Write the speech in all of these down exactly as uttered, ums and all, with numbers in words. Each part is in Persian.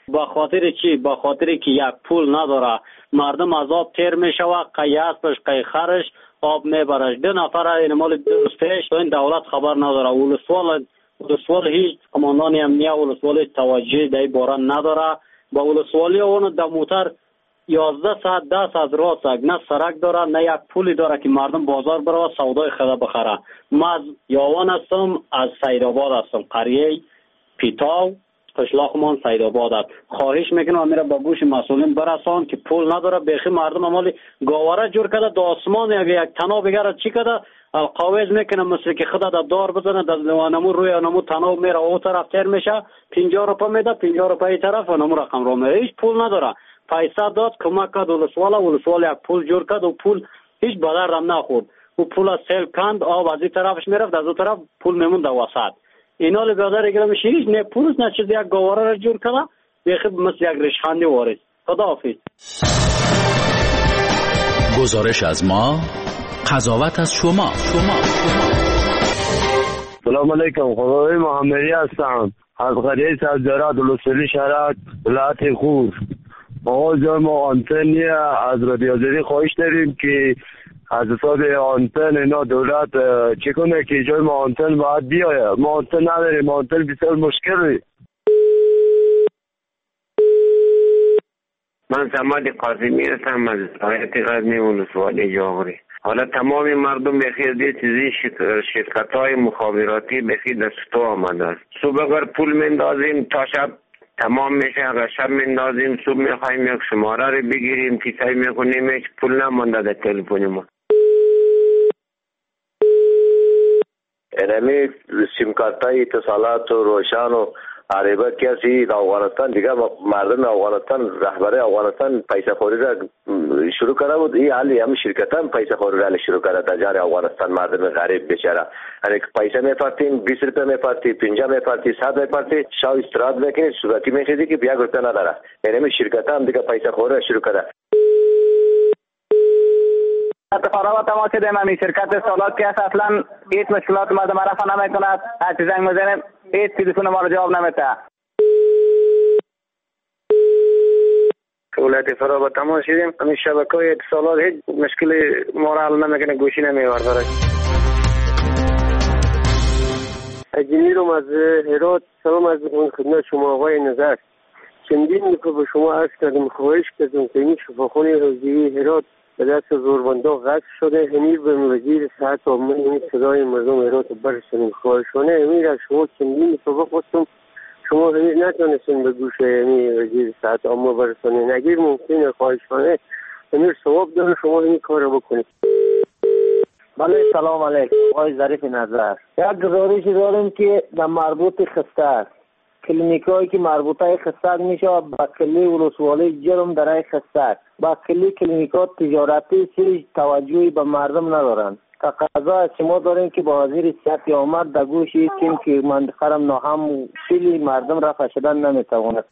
با خاطر چی؟ با خاطر که یک پول نداره، مردم از آب تیر میشوه، قی اسبش قی خرش آب میبرش. دو نفر این مال دوستش این دولت خبر نداره. ولسوال ولسوال هیچ کماندان امنیه ولسوال توجه در باره نداره. با ولسوالی اون در موتر یازده ساعت ده ساعت راه سگ، نه سرک داره نه یک پولی داره که مردم بازار بره سودای خدا بخره. من از یاوان هستم، از سیدآباد هستم، قریه پیتاو قشلاقمان سیدآباد است. خواهش میکنم میره با گوش مسئولین برسان که پول نداره. بخی مردم مالی گاوره جور کرده دو آسمان یک یک تناب بگره چی کرده القاویز میکنه مثل که خدا در دار بزنه در نمو روی نمو تناب میره او طرف تیر میشه پنجاه روپیه میده پنجاه روپیه طرف و نمو رقم رو میره. هیچ پول نداره. پیسه داد کمک کرد ولسواله، ولسوال یک پول جور کرد و پول هیچ بدر هم نخورد. او پول از سیل کند آب از این طرفش میرفت از اون طرف پول میموند وسط. اینا لی بیادر اگر میشه هیچ نه پولش نه چیز یک گواره را جور کرده بیخی مثل یک رشخندی وارد. خدا حافظ. گزارش از ما، قضاوت از شما. شما سلام علیکم. خدای محمدی هستم از قریه سبزرات ولسوالی شهرک ولایت خور. آقا جان ما آنتنی از رادیو آزادی خواهش داریم که از حساب آنتن اینا دولت چه کنه که جای ما آنتن باید بیاید. ما آنتن نداریم، ما آنتن بسیار مشکلی. من سماد قاسمی هستم از ولایت غزنی ولسوالی جاغوری. حالا تمام مردم بخیر دی چیزی شرکت های مخابراتی بخیر دست تو آمده است. صبح اگر پول مندازیم تا شب تمام میشه، اگر شب مندازیم صبح میخوایم یک شماره رو بگیریم کیسای میکنیم هیچ پول نمانده در تلفن ما. اینمی سیم کارت های اتصالات و روشن و عربه کسی در افغانستان دیگه مردم افغانستان رهبر افغانستان پیسه خوری را شروع کرده بود. این حالی همه شرکت هم پیسه خوری را شروع کرده تا جان افغانستان مردم غریب بیچاره. یعنی پیسه میپرتین بیست روپیه میپرتی پنجاه میپرتی صد میپرتی شاو استراحت میکنی صورتی میخیزی که یک روپیه نداره. یعنی شرکت هم دیگه پیسه خوری را شروع کرده. اتفاقا تماس دیم همی شرکت سالات که اصلا هیچ مشکلات مردم رفع نمیکند. هر چیز زنگ میزنیم هیچ تلفن ما رو جواب نمیده. ولایت فرا تماس شدیم همین شبکه‌های اتصالات هیچ مشکل ما را حل نمیکنه، گوشی نمیورده. اجمیرم از هرات. سلام از خدمت شما آقای نظر. چندین دفعه به شما عرض کردم خواهش کردم که این شفاخانه حوزه‌ای هرات به دست زوربندا غصب شده. امیر به وزیر صحت عامه این صدای مردم هرات برسونیم. خواهشانه امیر از شما چندین دفعه گفتم شما امیر نتونستین به گوش امیر وزیر صحت عامه برسونین. اگر ممکنه خواهشانه امیر ثواب داره شما این کار رو بکنید. بله سلام علیکم آقای ظریف نظر. یک گزارش داریم که در مربوط خسته کلینیکایی که مربوطه خستک میشه با کلی ولسوالی جرم در خستک با کلی کلینیکات تجارتی چیز توجهی به مردم ندارن. تقاضا از شما داریم که با وزیر صحت آمد در گوشی کم که منطقه را ناهم و خیلی مردم رفع شدن نمیتواند.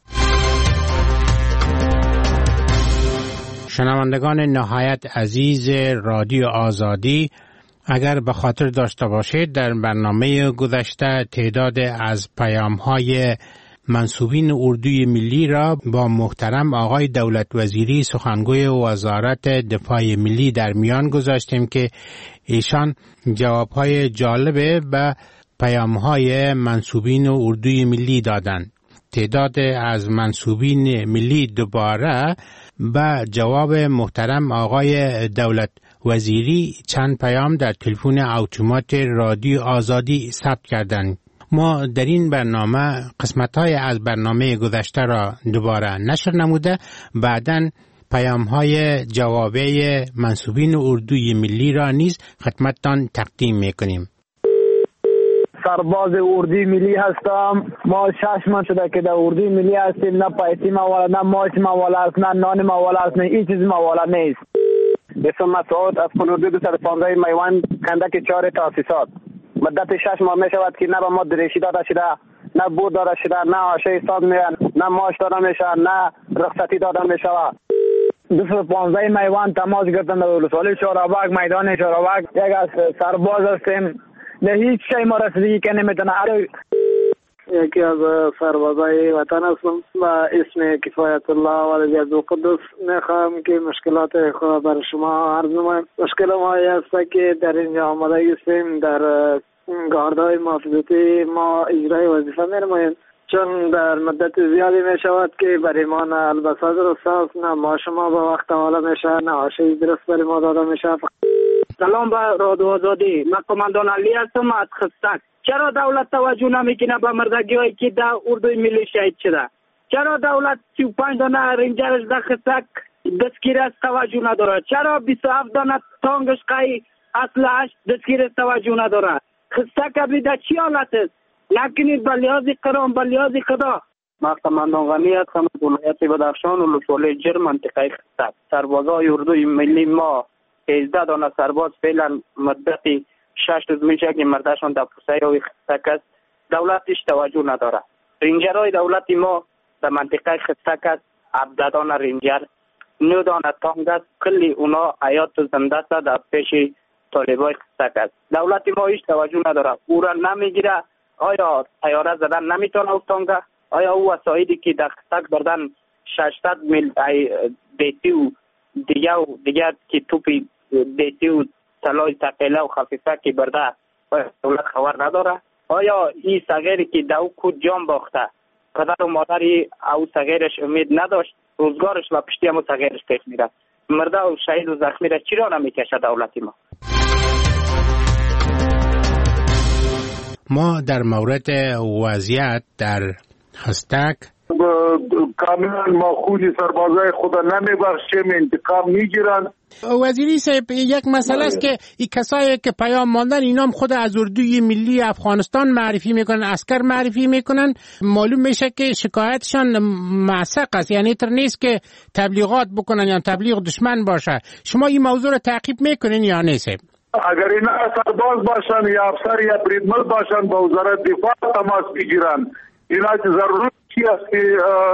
شنوندگان نهایت عزیز رادیو آزادی، اگر به خاطر داشته باشید در برنامه گذشته تعداد از پیام‌های منصوبین اردوی ملی را با محترم آقای دولت وزیری سخنگوی وزارت دفاع ملی در میان گذاشتیم که ایشان جوابهای جالب به پیام‌های منصوبین اردوی ملی دادند. تعداد از منصوبین ملی دوباره به جواب محترم آقای دولت وزیری چند پیام در تلفن اتومات رادیو آزادی ثبت کردند. ما در این برنامه قسمت‌های از برنامه گذشته را دوباره نشر نموده، بعداً پیام‌های جوابی منصوبین اردوی ملی را نیز خدمتتان تقدیم می‌کنیم. سرباز اردوی ملی هستم. ما شش ماه شده که در اردوی ملی هستیم. نه پیسی موال، نه ماش موال است، نه نان موال است، نه هیچ چیز موال نیست. اسم مسعود از اردو دو صد و پانزده میوند کندک چهار تاسیسات. مدت شش ماه می شود که نه به ما دریشی داده شده، نه بود داده شده، نه آشه ساز میان، نه ماش داده میشه، نه رخصتی داده میشه. دو صد و پانزده میوند تماس گرفتن در ولسوالی شورابک میدان شورابک. یک از سرباز هستیم، نه هیچ شی ما رسیدگی که نمیتونه. یکی از سربازای وطن هستم و اسم کفایت الله ولد عبدالقدس. میخواهم که مشکلات خود بر شما عرض نمایم. مشکل ما است که در اینجا آماده هستیم در گاردهای محافظتی ما اجرای وظیفه می‌نماییم، چون در مدت زیادی می شود که برای ما نه البسه درست است، نه ما شما به وقت حالا میشه، نه آشی درست برای ما داده میشه. سلام به رادیو آزادی، من کماندان علی هستم از خستک. چرا دولت توجه نمیکنه به مردگی هایی که در اردوی ملی شهید شده؟ چرا دولت سی و پنج دانه رنجرش در خستک دستگیر است توجه نداره؟ چرا بیست و هفت دانه تانگش قای اسلحه‌اش دستگیر توجه نداره؟ خستک ابی در چی حالت است؟ نکنید به لحاظ قرآن، به لحاظ خدا. ما کماندان غنی هستم از ولایت بدخشان و ولسوالی جرم منطقه خستک. سربازای اردوی ملی ما هجده دانه سرباز فعلا مدتی شش روز میشه که مردشان در پوسته های خستک است. دولتش توجه نداره. رنجرهای دولت ما در منطقه خستک است. هفده دانه رنجر، نه دانه تانگ است. کلی اونا حیات و زنده است در پیش طالبای خستک است. دولت ما هیچ توجه نداره. او را نمیگیره. آیا طیاره زدن نمیتونه او تانگه؟ آیا او وسایلی که در خستک بردن ششصد میل دیتی و دیگه و دیگه که توپی دیتی و طلای ثقیله و خفیفه که برده دولت خبر نداره؟ آیا این صغیری که در او کود جان باخته پدر و مادری او صغیرش امید نداشت، روزگارش و پشتی همو صغیرش پیش میره، مرده و شهید و زخمی را چرا نمیکشه دولتی ما؟ ما در مورد وضعیت در خستک کاملا ما خونی سربازای خدا نمیبخشیم، انتقام میگیرن. وزیری صاحب، یک مسئله است که این کسایی که پیام ماندن اینا هم خود از اردوی ملی افغانستان معرفی میکنن، عسکر معرفی میکنن. معلوم میشه که شکایتشان معسق است، یعنی تر نیست که تبلیغات بکنن یا تبلیغ دشمن باشه. شما این موضوع رو تعقیب میکنین یا نه صاحب؟ اگر اینا سرباز باشن یا افسر یا بریدمل باشن با وزارت دفاع تماس بگیرن. اینا که ضرورت است که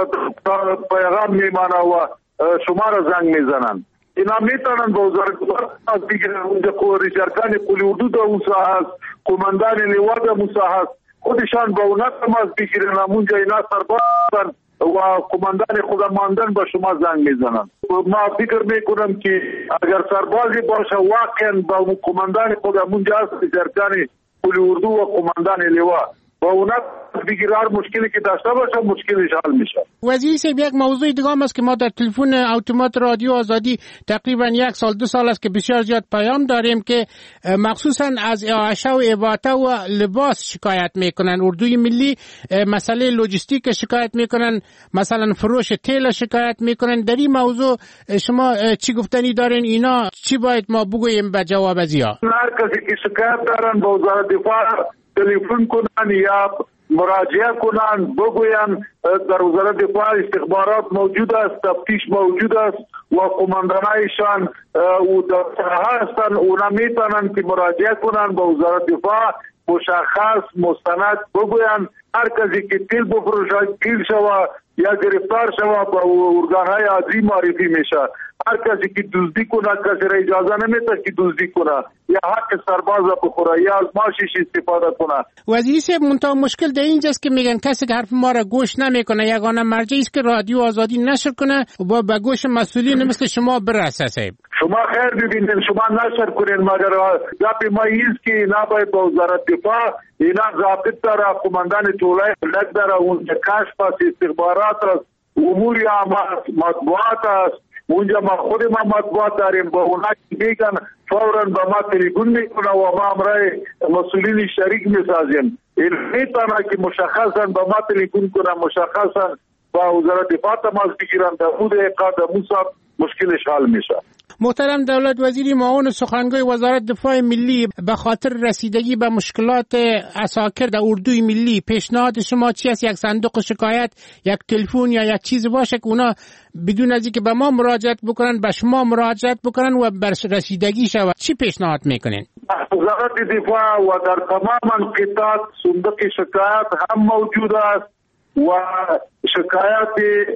پیغام میمانه و شما را زنگ میزنن. اینا میتونن با وزارت دفاع تماس بگیرن. اونجا ریشارکان قلی حدود موسا هست، قماندان لواء موسا هست، خودشان با اونا تماس بگیرن. اونجا اینا سرباز باشن و قماندان خدا ماندن با شما زنگ میزنن. ما فکر میکنم که اگر سربازی باشه واقعا با قماندان خدا اونجا هست، ریشارکان قلی اردو و قماندان لواء با اونا بگیره، هر مشکلی که داشته باشه مشکلش حل میشه. وزیر صاحب، یک موضوع دیگه هم است که ما در تلفن اتومات رادیو آزادی تقریبا یک سال دو سال است که بسیار زیاد پیام داریم که مخصوصا از اعاشه و اباطه و لباس شکایت میکنن. اردوی ملی مسئله لوجستیک شکایت میکنن، مثلا فروش تیل شکایت میکنن. در این موضوع شما چی گفتنی دارین؟ اینا چی باید ما بگوییم به جواب ازیا؟ هر کسی که شکایت دارن با وزارت دفاع تلفن کنن یا مراجعه کنن، بگوین در وزارت دفاع استخبارات موجود است، تفتیش موجود است و قماندانایشان و در ساحه هستن. اونا میتونن که مراجعه کنن با وزارت دفاع، مشخص مستند بگوین هر کسی که تیل بفروشه گیر شوه یا گرفتار شوه با ارگانهای عادی معرفی میشه. هر کسی که دزدی کنه کسی را اجازه نمیده که دزدی کنه یا حق سرباز را بخوره یا از ماشیش استفاده کنه. وزیر صاحب، منتها مشکل در اینجاست که میگن کسی که حرف ما را گوش نمیکنه یگانه مرجعی است که رادیو آزادی نشر کنه و به گوش مسئولین مثل شما برسه. صاحب شما خیر ببینید، شما نشر کنین، مگر گپ ما ایست که اینا باید با وزارت دفاع، اینا ضابط داره، قماندان طولای ملک داره، اونجا کشف است، استخبارات است، امور عامه، مطبوعات است. اونجا ما خود ما مطبوعات داریم، با اونا که میگن فوراً با ما تلفن میکنه و ما امرای مسئولین شریک میسازیم. این میتونه که مشخصا با ما تلفن کنه، مشخصا با وزارت دفاع تماس بگیرن، در مورد اقاد موسی مشکلش حل میشه. محترم دولت وزیر، معاون سخنگوی وزارت دفاع ملی، به خاطر رسیدگی به مشکلات عساکر در اردوی ملی پیشنهاد شما چی است؟ یک صندوق شکایت، یک تلفن یا یک چیز باشه که اونا بدون از اینکه به ما مراجعت بکنن به شما مراجعت بکنن و بر رسیدگی شود؟ چی پیشنهاد میکنین؟ وزارت دفاع و در تمام انقطاعات صندوق شکایت هم موجود است و شکایت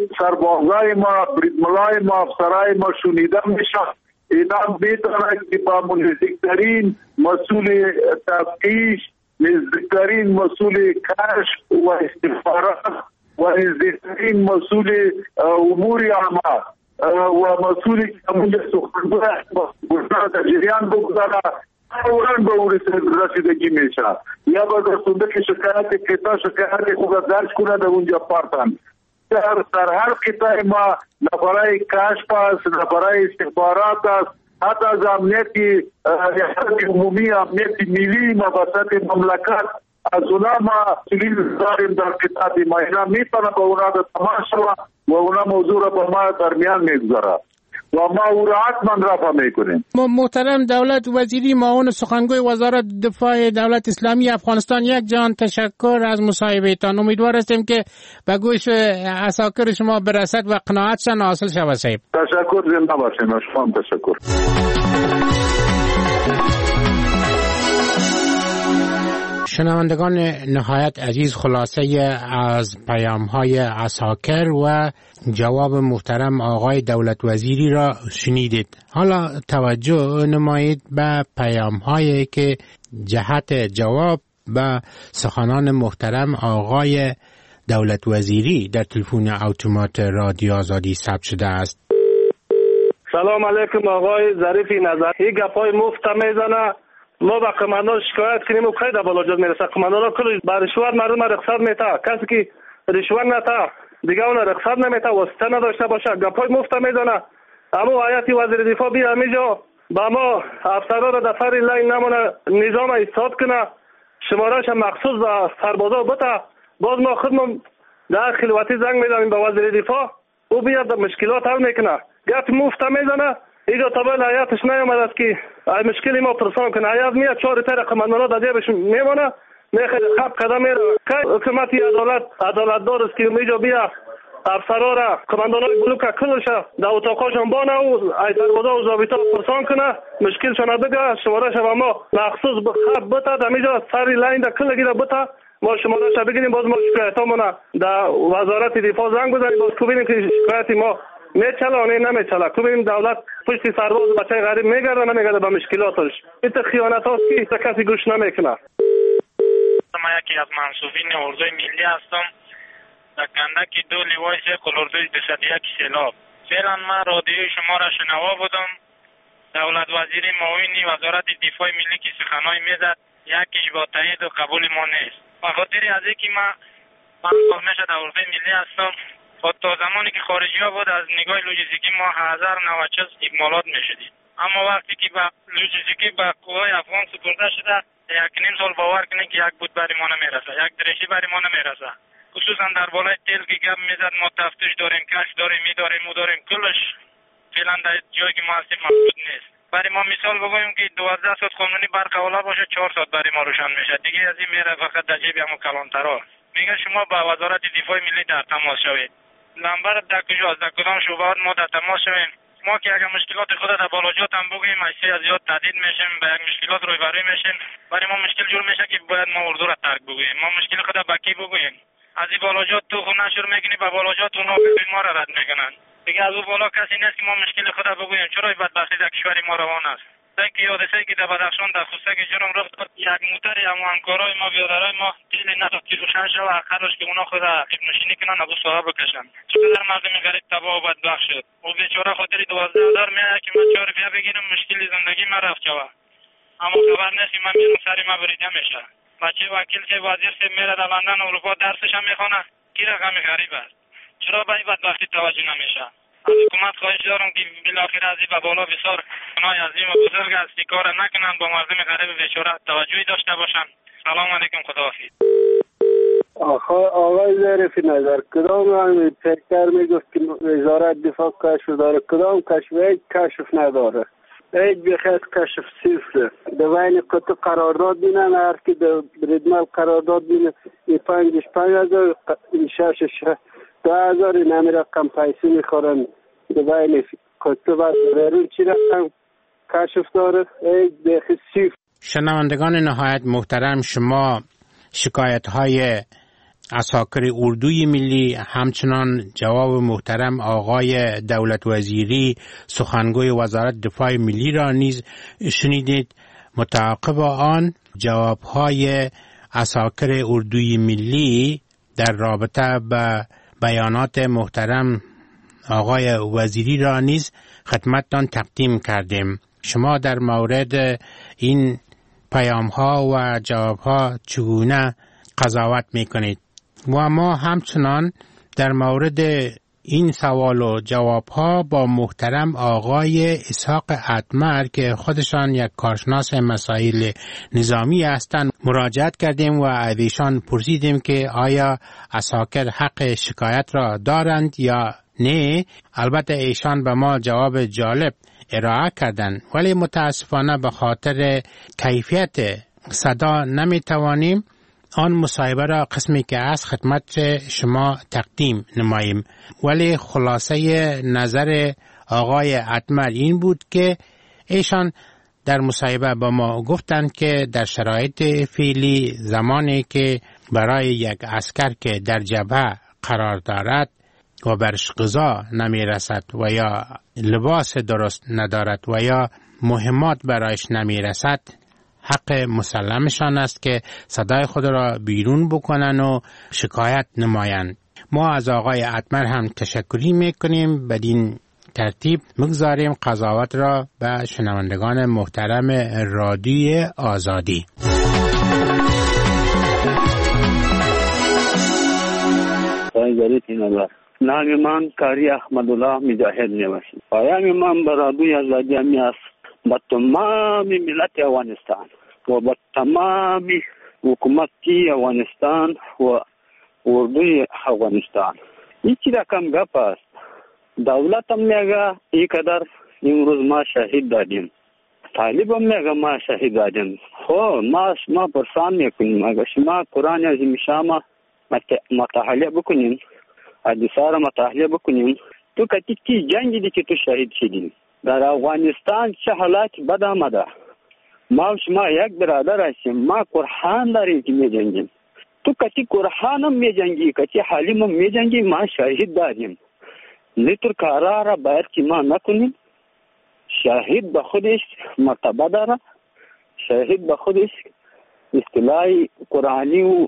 سربازای ما، بریدملای ما، افسرای ما شنیده میشه. اینا میتونه که با منظیکترین مسئول تفتیش نزدیکترین مسئول کشف و استخبارات و نزدیکترین مسئول امور عامه و مسئول کمونی سخنگوی گفتار در جریان بگذاره فوراً به رسیدگی میشه. یا با در صندوق شکایت کتا شکایت خود درج کنه در اونجا پارتن. در, در هر قطعه ما نفرای کشف است، نفرای استخبارات است، حتی از امنیتی عمومی، امنیتی ملی، مباحثات مملکت از اونا ما سلیل داریم در کتاب ما. اینا میتونه با اونا در تماس شود و اونا موضوع را با ما درمیان میگذاره و ما او را حتما رفع میکنیم. محترم دولت وزیری معاون سخنگوی وزارت دفاع دولت اسلامی افغانستان، یک جان تشکر از مصاحبهتان. امیدوار هستیم که به گوش عساکر شما برسد و قناعتشان حاصل شود. صاحب تشکر، زنده باشین. شما تشکر. شنوندگان نهایت عزیز، خلاصه از پیام‌های عساکر و جواب محترم آقای دولت وزیری را شنیدید. حالا توجه نمایید به پیام‌هایی که جهت جواب به سخنان محترم آقای دولت وزیری در تلفن اتومات رادیو آزادی ثبت شده است. سلام علیکم آقای ظریفی نظر. این گپای مفت میزنه. ما با قماندان شکایت کنیم و کی در بلاجت میرسه. قماندان کل با رشوت مردم رخصت میته. کسی که رشوت نته دیگه اون رخصت نمیته، واسطه نداشته باشه، گپای مفت میزنه. اما هیئت وزیر دفاع بیا همینجا با ما افسرا را دفتر لاین نمونه نظام ایستاد کنه، شمارهش مخصوص به سربازا بته. باز ما خودمون در خلوتی زنگ میزنیم به وزیر دفاع، او بیاد مشکلات حل میکنه. گپ مفت میزنه. اینجا طبعا حیاتش نیامد است که مشکلی ما پرسان کنه. حیات میاد چهار تر قماندانات در جیبش میمانه، میخواد خب قدم میره. که حکومتی عدالت عدالت دار است که اینجا بیا افسرا را قماندانای بلوک کلش در اتاقاشون بانه و ای سربازا و ضابطا پرسان کنه، مشکلشون بگه، شمارهش به ما مخصوص خط بته، در اینجا سر لاین در کل گیره بته، ما شمارهش بگیریم. باز ما شکایتامون در وزارت دفاع زنگ بزنیم، باز ببینیم که شکایت ما میچله و نمیچله. که ببینیم دولت پشت سرباز بچه غریب میگرده نمیگرده به مشکلاتش. این خیانت هاست که کسی گوش نمیکنه. ما یکی از منصوبین اردوی ملی هستم در کندک دو لیوای سیقل اردوی دویست و یک سیلاب. فعلا من رادیوی شما را شنوا بودم. دولت وزیر معاون وزارت دفاع ملی که سخنای میزد یکیش با تایید و قبول ما نیست. به خاطر از اینکه من پنج سال میشه در اردوی ملی هستم، تا زمانی که خارجی ها بود از نگاه لوجستیکی ما هزار و نود و شش اکمالات میشدیم. اما وقتی که به لوجستیکی به قوای افغان سپرده شده، یک نیم سال باور کنید که یک بود بری ما نمیرسه، یک درشی بری ما نمیرسه. خصوصا در بالای تیل که گپ میزد ما تفتیش داریم، کش داریم، میداریم، مداریم، کلش فعلا در جایی که ما هستیم موجود نیست. برای ما مثال بگویم که دوازده ساعت قانونی برق اولا باشه، چهار ساعت برای ما روشن میشه. دیگه از این میره فقط در جیب همون کلانترها. میگه شما با وزارت دفاع ملی در تماس شوید. نمبر در کجاست، در کدام شعبات ما در تماس شویم. ما که اگر مشکلات خود در بالاجات هم بگوییم ایسی از زیاد تهدید میشیم، به یک مشکلات رویبری میشیم. برای ما مشکل جور میشه که باید ما اردو را ترک بگوییم. ما مشکل خود به کی بگوییم؟ از این بالاجات تو خود نشر میکنی، به بالاجات اونا ما را رد میکنن. دیگه از اون بالا کسی نیست که ما مشکل خود بگوییم. چرا این بدبختی در کشور ما روان است؟ که یادسه که در بدخشان در خوسته که جرم رفت یک موتر همو همکارای ما بیادرای ما تیل نداد که روشن شد و آخرش که اونا خود عقیب نشینی کنن ابو صاحب بکشن. چقدر مردم غریب تباه و بدبخت شد. او بیچاره خاطر دوازده هزار میاد که من چهار روپیه بگیرم مشکل زندگی من رفت شود. اما خبر نیست من میرم سری ما بریده میشه. بچه وکیل که وزیر سے میره در لندن اروپا درسش هم میخونه. کی رقم غریب است. چرا به این بدبختی توجه نمیشه؟ از حکومت خواهش دارم که بالاخره از این به بالا بسیار گناه عظیم و بزرگ است که کار نکنن، با مردم غریب بیچاره توجهی داشته باشن. سلام علیکم، خداحافظ. آخه آقای ظریفی نظر کدام همین فکر میگفت که وزارت دفاع کشف داره، کدام کشف یک کشف نداره، یک بخیر کشف صفر. دوین قطع قرارداد بینن، هر که در بریدمال قرارداد بینه این پنجش پنج هزار این ششش دو هزار این همین رقم پیسی میخورن. دوین قطع و بیرون چی رقم کشف داره، یک بخیر صفر. شنوندگان نهایت محترم، شما شکایت های عساکر اردوی ملی همچنان جواب محترم آقای دولت وزیری سخنگوی وزارت دفاع ملی را نیز شنیدید. متعاقب آن جواب های عساکر اردوی ملی در رابطه به بیانات محترم آقای وزیری را نیز خدمتتان تقدیم کردیم. شما در مورد این پیام ها و جواب ها چگونه قضاوت می کنید؟ و ما همچنان در مورد این سوال و جواب ها با محترم آقای اسحاق اتمر که خودشان یک کارشناس مسائل نظامی هستند مراجعت کردیم و از ایشان پرسیدیم که آیا عساکر حق شکایت را دارند یا نه. البته ایشان به ما جواب جالب ارائه کردند، ولی متاسفانه به خاطر کیفیت صدا نمی توانیم آن مصاحبه را قسمی که از خدمت شما تقدیم نماییم. ولی خلاصه نظر آقای اتمر این بود که ایشان در مصاحبه با ما گفتند که در شرایط فعلی زمانی که برای یک عسکر که در جبهه قرار دارد و برش غذا نمی رسد و یا لباس درست ندارد و یا مهمات برایش نمی رسد، حق مسلمشان است که صدای خود را بیرون بکنن و شکایت نمایند. ما از آقای اتمر هم تشکری میکنیم. بدین ترتیب مگذاریم قضاوت را به شنوندگان محترم رادیو آزادی. نام من کاری احمدالله مجاهد میباشد. پایام من به رادیوی آزادی می است با تمام ملت افغانستان و با تمام حکومتی افغانستان و اردوی افغانستان. یکی رقم گپ است. دولت هم میگه اینقدر امروز ما شهید دادیم، طالب هم میگه ما شهید دادیم. خب ما ما پرسان میکنیم اگر شما قرآن عظیم شام مطالعه بکنیم، حدیثا را مطالعه بکنیم، تو کتی کی جنگی دی که تو شهید شدیم. در افغانستان چه حالات بد آمده. ما و شما یک برادر هستیم، ما قرآن داریم که می جنگیم. تو کتی قرآن هم می جنگی، کتی حلیم هم می جنگی، ما شهید داریم. لیتر کارا را باید که ما نکنیم. شهید به خودش مرتبه داره، شهید به خودش اصطلاح قرآنی و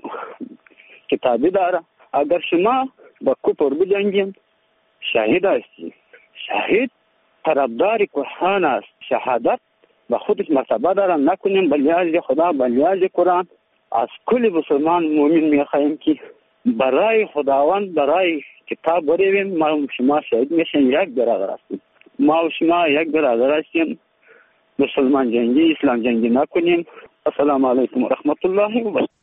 کتابی داره. اگر شما با کفر بجنگیم شهید هستی. شهید طرفدار قرآن است. شهادت به خودش مرتبه داره، نکنیم به لحاظ خدا، به لحاظ قرآن. از کل مسلمان مومن میخواهیم که برای خداوند، برای کتاب برویم. ما و شما شهید میشن، یک برادر هستیم. ما و شما یک برادر هستیم. مسلمان جنگی، اسلام جنگی نکنیم. السلام علیکم و رحمت الله و برکاته.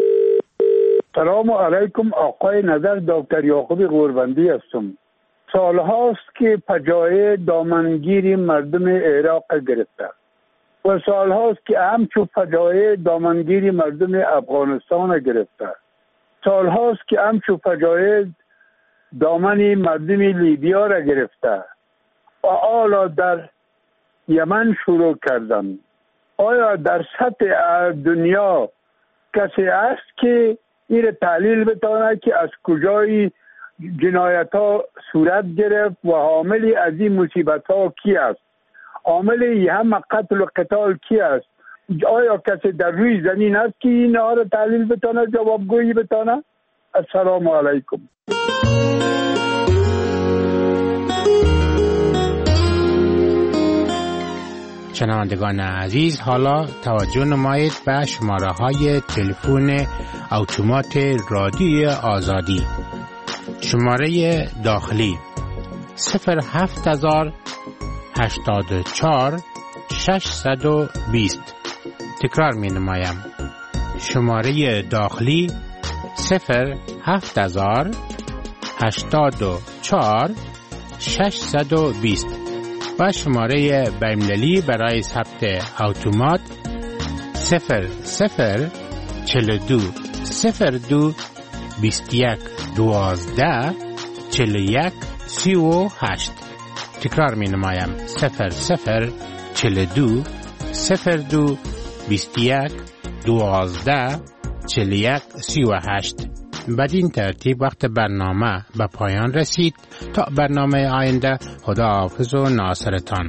سلام علیکم. آقای نظر دکتر یعقوب غوربندی هستم. سال هاست که پجای دامنگیری مردم عراق گرفته و سال هاست که همچو پجای دامنگیری مردم افغانستان گرفته. سال هاست که همچو پجای دامن مردم لیبیا را گرفته و حالا در یمن شروع کردن. آیا در سطح دنیا کسی است که این تحلیل بتانه که از کجای جنایت ها صورت گرفت و حامل از این مصیبت ها کی است؟ عامل این همه قتل و قتال کی است؟ آیا کسی در روی زمین است که این ها را تحلیل بتانه، جوابگویی بتانه؟ السلام علیکم. شنوندگان عزیز، حالا توجه نمایید به شماره های تلفن اتومات رادیو آزادی. شماره داخلی صفر هفت هزار هشتاد و چهار ششصد و بیست. تکرار می نمایم. شماره داخلی صفر هفت هزار هشتاد و چهار ششصد و بیست و شماره بین‌المللی برای ثبت اتومات صفر صفر چهل و دو صفر دو بیست و یک دوازده چهل و یک سی و هشت. تکرار می نمایم. صفر صفر چهل و دو صفر دو بیست و یک دوازده چهل و یک سی و هشت. بدین ترتیب وقت برنامه به پایان رسید. تا برنامه آینده، خدا حافظ و ناصرتان.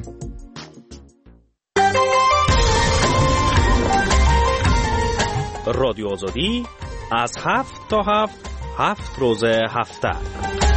رادیو آزادی از هفت تا هفت، هفت روز هفته.